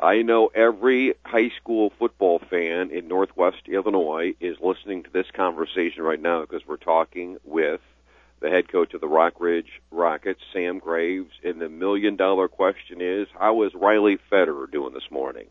I know every high school football fan in Northwest Illinois is listening to this conversation right now because we're talking with the head coach of the Rock Ridge Rockets, Sam Graves, and the million-dollar question is, how is Riley Federer doing this morning?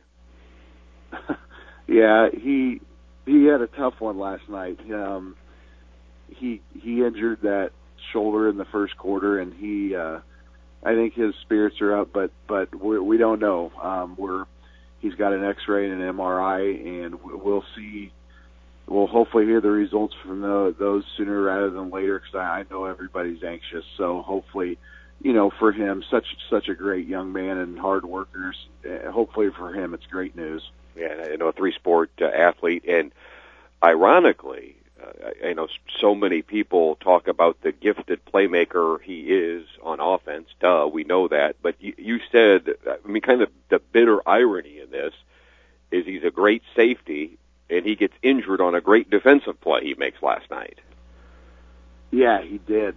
Yeah, he had a tough one last night. He injured that shoulder in the first quarter, and I think his spirits are up, but we don't know. He's got an X-ray and an MRI, and we'll see. We'll hopefully hear the results from those sooner rather than later, because I know everybody's anxious. So hopefully, for him, such a great young man and hard workers. Hopefully for him, it's great news. Yeah, a three-sport athlete, and ironically, I know so many people talk about the gifted playmaker he is on offense. Duh, we know that. But you said, kind of the bitter irony in this is he's a great safety, and he gets injured on a great defensive play he makes last night. Yeah, he did.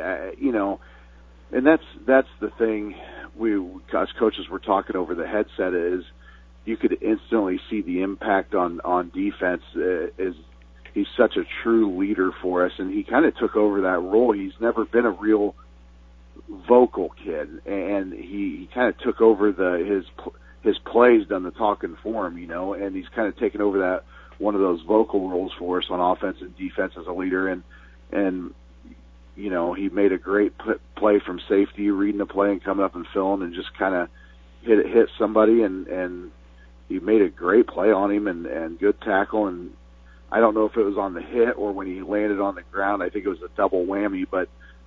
And that's the thing. Us coaches were talking over the headset is you could instantly see the impact on defense. He's such a true leader for us, and he kind of took over that role. He's never been a real vocal kid, and he kind of took over his plays, done the talking for him, and he's kind of taken over that one of those vocal roles for us on offense and defense as a leader, and he made a great play from safety, reading the play and coming up and filling and just kind of hit somebody, and he made a great play on him and good tackle. And I don't know if it was on the hit or when he landed on the ground. I think it was a double whammy, but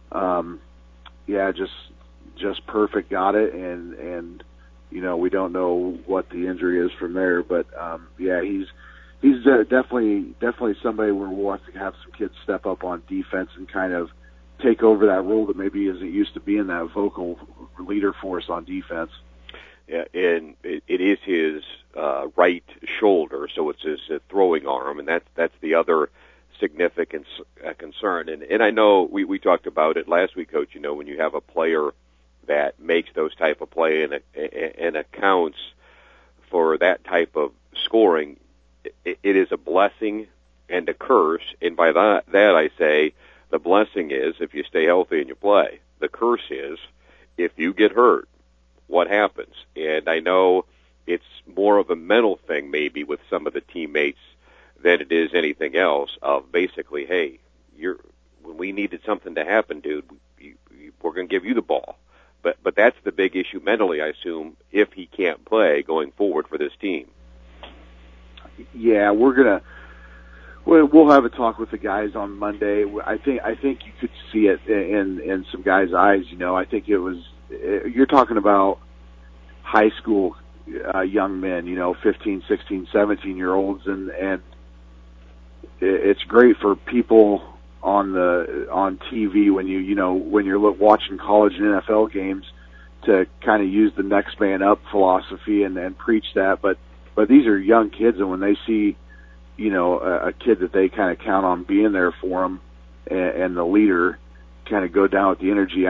just perfect, got it, and we don't know what the injury is from there, but he's definitely somebody where we'll have to have some kids step up on defense and kind of take over that role that maybe isn't used to being that vocal leader for us on defense. Yeah, and it is his right shoulder, so it's his throwing arm, and that's the other significant concern. And I know we talked about it last week, Coach. When you have a player that makes those type of play and accounts for that type of scoring, it is a blessing and a curse. And by that I say the blessing is if you stay healthy and you play. The curse is if you get hurt, what happens? And I know it's more of a mental thing maybe with some of the teammates than it is anything else of basically, hey, when we needed something to happen, dude, we're going to give you the ball. But that's the big issue mentally, I assume, if he can't play going forward for this team. Yeah, we'll have a talk with the guys on Monday. I think you could see it in some guys' eyes. I think you're talking about high school young men, 15, 16, 17-year-olds, and it's great for people on TV when you're watching college and NFL games to kind of use the next man up philosophy and preach that, but these are young kids, and when they see a kid that they kind of count on being there for them and the leader kind of go down with the energy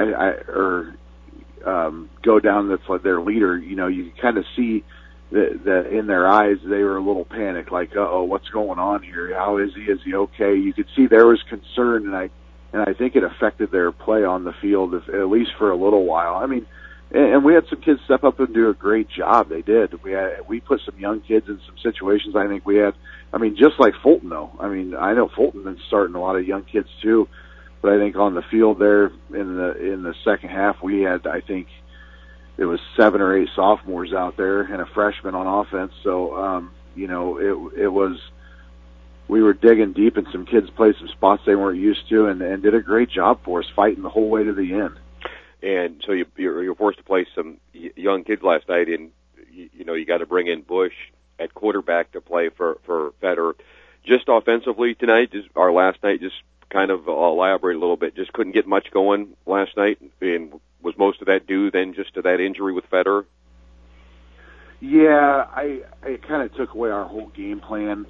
go down that's like their leader, you kind of see that in their eyes they were a little panicked, like, uh-oh, what's going on here? How is he? Is he okay? You could see there was concern, and I think it affected their play on the field, at least for a little while. And we had some kids step up and do a great job. They did. We put some young kids in some situations. I think we had, just like Fulton, though. I know Fulton been starting a lot of young kids too, but I think on the field there in the second half, we had, I think it was 7 or 8 sophomores out there and a freshman on offense. So, we were digging deep, and some kids played some spots they weren't used to, and did a great job for us, fighting the whole way to the end. And so you're forced to play some young kids last night, and you got to bring in Bush at quarterback to play for Federer. Just offensively tonight, our last night, just kind of elaborate a little bit. Just couldn't get much going last night, and was most of that due then just to that injury with Federer? Yeah, it kind of took away our whole game plan.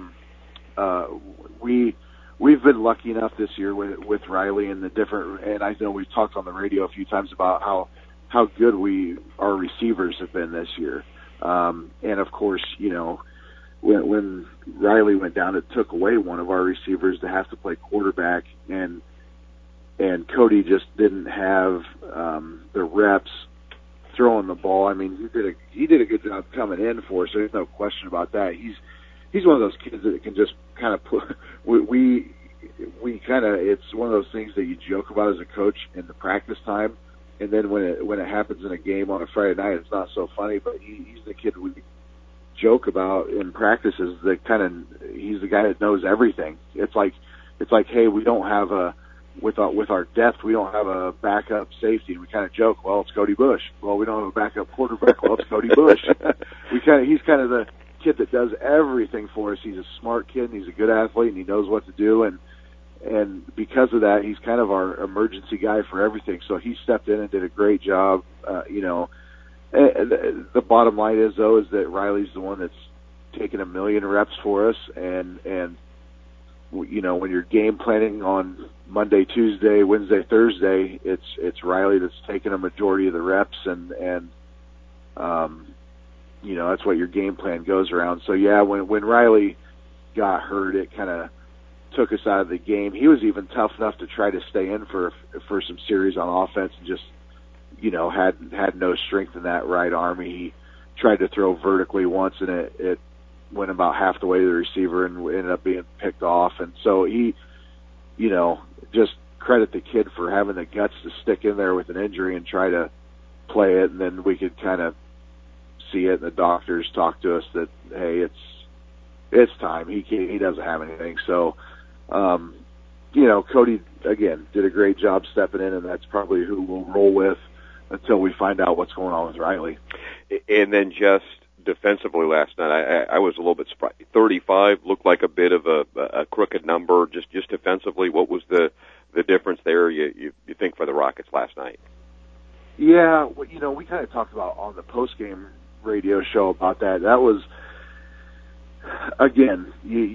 We've been lucky enough this year with Riley and and I know we've talked on the radio a few times about how good our receivers have been this year. And of course, when Riley went down, it took away one of our receivers to have to play quarterback, and Cody just didn't have the reps throwing the ball. I mean, he did a good job coming in for us. So there's no question about that. He's one of those kids that can just kind of put. We kind of, it's one of those things that you joke about as a coach in the practice time, and then when it happens in a game on a Friday night, it's not so funny. But he's the kid we joke about in practices that he's the guy that knows everything. It's like, hey, we don't have with our depth, we don't have a backup safety. We kind of joke, well, it's Cody Bush. Well, we don't have a backup quarterback. Well, it's Cody Bush. He's kind of the kid that does everything for us. He's a smart kid, and he's a good athlete, and he knows what to do. And because of that, he's kind of our emergency guy for everything. So he stepped in and did a great job. The bottom line is, though, is that Riley's the one that's taken 1 million reps for us, and when you're game planning on Monday, Tuesday, Wednesday, Thursday, it's Riley that's taking a majority of the reps, and that's what your game plan goes around. So yeah, when Riley got hurt, it kind of took us out of the game. He was even tough enough to try to stay in for some series on offense, and just had no strength in that right arm. He tried to throw vertically once, and it went about half the way to the receiver and ended up being picked off. And so he, just credit the kid for having the guts to stick in there with an injury and try to play it. And then we could kind of see it, and the doctors talked to us that, hey, it's time. He doesn't have anything. So, Cody, again, did a great job stepping in, and that's probably who we'll roll with until we find out what's going on with Riley. And then just defensively last night, I was a little bit surprised. 35 looked like a bit of a crooked number. Just defensively, what was the difference there, you think, for the Rockets last night? Yeah, we kind of talked about on the post-game radio show about that. That was, again,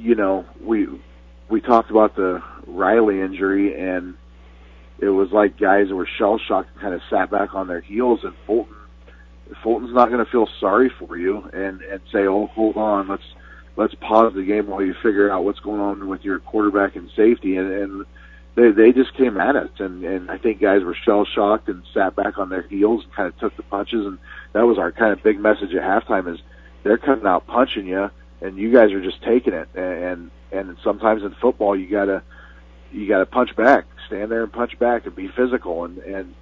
we talked about the Riley injury, and it was like guys that were shell-shocked and kind of sat back on their heels, and Fulton's not going to feel sorry for you and say, oh, hold on, let's pause the game while you figure out what's going on with your quarterback and safety. And they just came at us, and I think guys were shell-shocked and sat back on their heels and kind of took the punches, and that was our kind of big message at halftime is they're coming out punching you, and you guys are just taking it. And sometimes in football you gotta punch back, stand there and punch back and be physical. And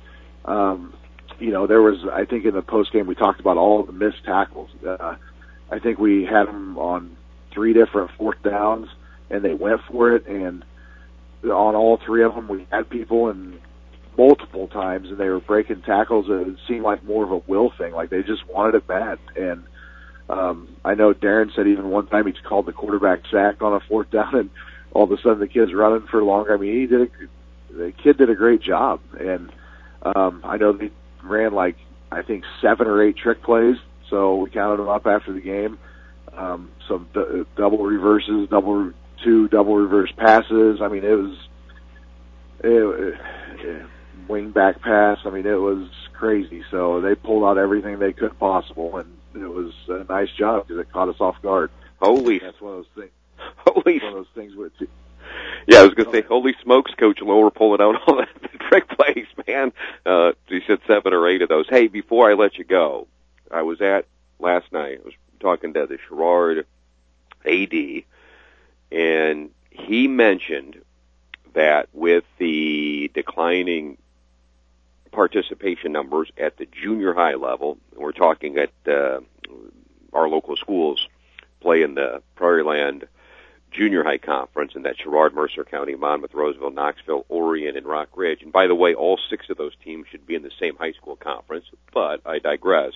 there was, I think in the post game we talked about all of the missed tackles. I think we had them on 3 different fourth downs, and they went for it. And on all 3 of them, we had people and multiple times, and they were breaking tackles. It seemed like more of a will thing, like they just wanted it bad. And I know Darren said even one time he called the quarterback sack on a 4th down, and all of a sudden the kid's running for longer. I mean, the kid did a great job. And I know they ran I think 7 or 8 trick plays, so we counted them up after the game. Some double reverses, two double reverse passes. I mean, it was wing back pass. I mean, it was crazy. So they pulled out everything they could possible, and it was a nice job because it caught us off guard. That's one of those things. One of those things with. Yeah, I was going to say, holy smokes, Coach Lower pulling out all the trick plays, man. You said 7 or 8 of those. Hey, before I let you go, I was last night, I was talking to the Sherrard AD, and he mentioned that with the declining participation numbers at the junior high level, we're talking at our local schools play in the Prairie Land Junior High Conference, and that Sherrard, Mercer County, Monmouth, Roseville, Knoxville, Orion, and Rock Ridge. And by the way, all 6 of those teams should be in the same high school conference, but I digress.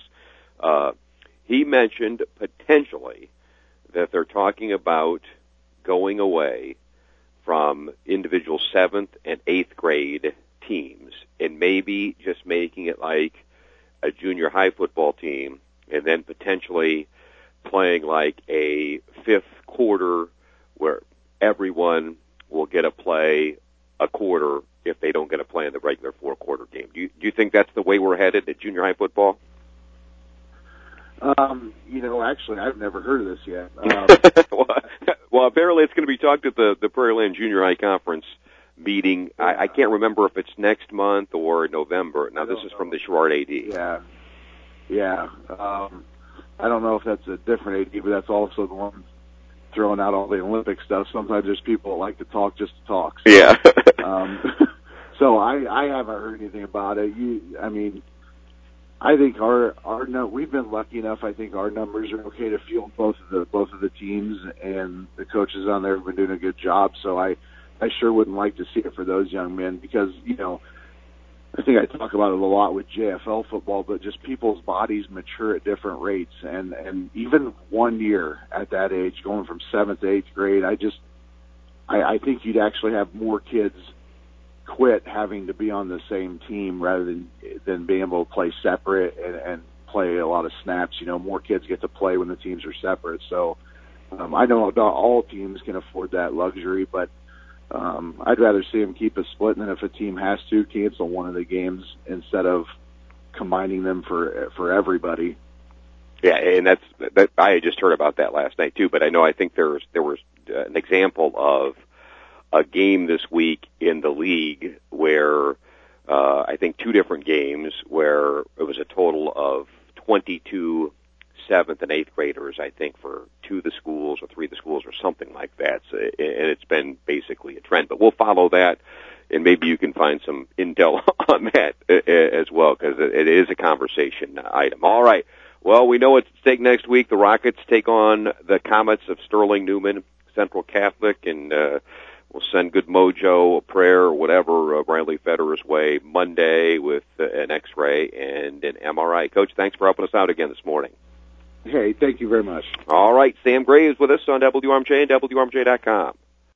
He mentioned potentially that they're talking about going away from individual 7th and 8th grade teams and maybe just making it like a junior high football team and then potentially playing like a 5th quarter where everyone will get a play a quarter if they don't get a play in the regular 4-quarter game. Do you think that's the way we're headed at junior high football? Actually, I've never heard of this yet. Well, apparently it's going to be talked at the Prairie Land Junior High Conference meeting. I can't remember if it's next month or November. Now, this is from the Sherrard AD. Yeah. I don't know if that's a different AD, but that's also the one throwing out all the Olympic stuff. Sometimes there's people that like to talk just to talk. So, yeah. So I haven't heard anything about it. I think we've been lucky enough. I think our numbers are okay to field both of the teams, and the coaches on there have been doing a good job. So I sure wouldn't like to see it for those young men because I think I talk about it a lot with JFL football, but just people's bodies mature at different rates, and even 1 year at that age, going from 7th to 8th grade, I think you'd actually have more kids quit having to be on the same team rather than being able to play separate and play a lot of snaps. More kids get to play when the teams are separate. So I know not all teams can afford that luxury, but I'd rather see them keep a split, and then if a team has to, cancel one of the games instead of combining them for everybody. Yeah, and that I had just heard about that last night too. But I think there was an example of a game this week in the league where I think 2 different games where it was a total of 22 7th and 8th graders, I think, for 2 of the schools or 3 of the schools or something like that. So, and it's been basically a trend. But we'll follow that, and maybe you can find some intel on that as well, because it is a conversation item. All right. Well, we know what's at stake next week. The Rockets take on the Comets of Sterling Newman Central Catholic, and we'll send good mojo, a prayer, or whatever, Riley Federer's way Monday with an X-ray and an MRI. Coach, thanks for helping us out again this morning. Hey, thank you very much. All right, Sam Gray is with us on WRMJ and WRMJ.com.